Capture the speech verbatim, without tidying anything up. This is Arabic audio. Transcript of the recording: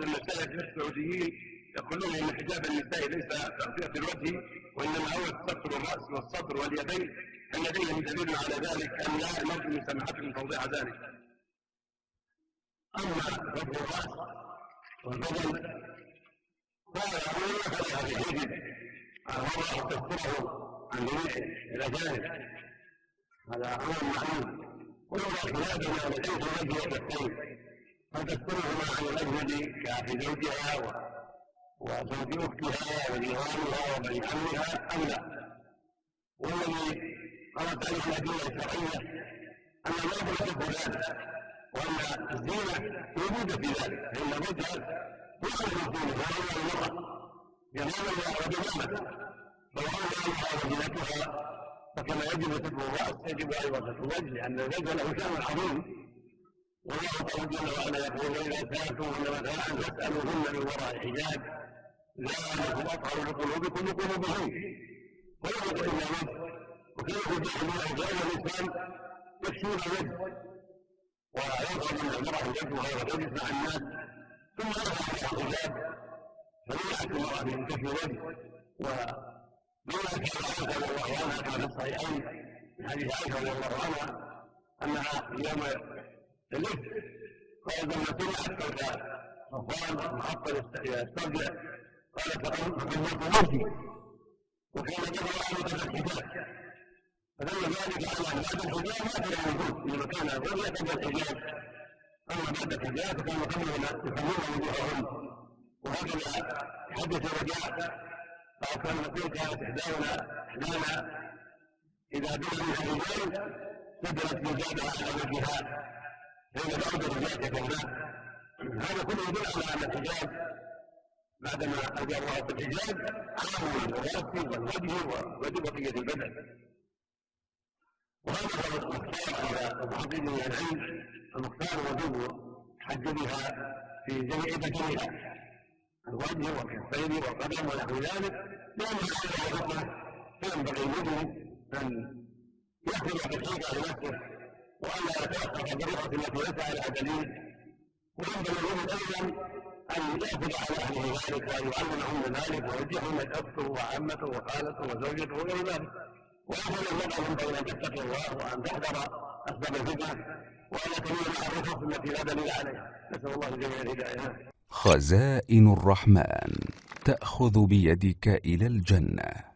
المسألة السعوديين يقولون ان حجاب النساء ليس تغطية الوجه وانما هو ستر الراس والصدر واليدين، هل لديهم دليل على ذلك ام لا؟ نرجو من سماحتكم توضيح ذلك. اما غض الراس والبدن فلا يقولون فلا بحجب الله تستره عن جميع الاجانب، هذا امر معلوم. ولولا خلافنا لديه الوجه والكفين فتسترهما عن الاجنبي كاخي زوجها وزوج اختها وجيرانها وبني عمها ام لا. والذي قرات عليه الادله الشرعيه ان الرجل يحب ذلك وان الزينه موجوده في ذلك، فان الرجل يخرج الزينه وهو المراه جمالا وجمالا، فوالله عنها وزينتها فكما يجب ستر الراس يجب ايضا ستر الوجه، لان الوجه له شان عظيم. والله تعالى جل وعلا يقول واذا سالتموهن متاعا فاسالوهن من وراء حجاب ذلكم اطهر لقلوبكم وقلوبهن. ولا بد الا وجه، وكيف يجعل الله الانسان يكشون الوجه ويظهر من المراه وجهها وتجلس مع الناس ثم يظهر على الحجاب فمنعت المراه من كشف الوجه. ومنعت عائشه رضي الله عنها كما في الصحيحين من حديث عائشه رضي الله عنها انها يوم اللف قالت لما سمعت صوت صفوان معطل يسترجع قالت فقد وجهي وكان قبل ان يتبع الحجاب، فدل ذلك على ان بعد الحجاب ما كان موجود في مكان الرؤيه قبل الحجاب، اما بعد الحجاب فكانوا يسمون وجوههم. وهكذا حدث رجاء قال كان يقول كانت احدانا احدانا اذا دخل من الرجال سدلت حجابها على وجهها فإذا بعد الرجال كالماء. هذا كله يدل على أن الحجاب بعدما أجر الله بالحجاب عام للراس والوجه وبقية البدن. وهذا هو المختار عند المحققين من العلم، المختار وجوب تحجبها في جميع بدنها، الوجه والكفين والقدم ونحو ذلك، لأن هذا الركن فينبغي المسلم أن يحفظ بالحجاب لنفسه وأن لا يتوقف بالرخص التي ليس على دليل. وينبغي المسلم أيضا أن يأخذ على أهله ذلك وأن يعلمهم ذلك ويوجههم أخته وعمته وخالته وزوجته وغير ذلك. وأفضل المرأة ينبغي أن تتقي الله وأن تحذر أسباب الفتنة وأن تميل مع الرخص التي لا دليل عليها. نسأل الله جميع الهداية. خزائن الرحمن تأخذ بيدك إلى الجنة.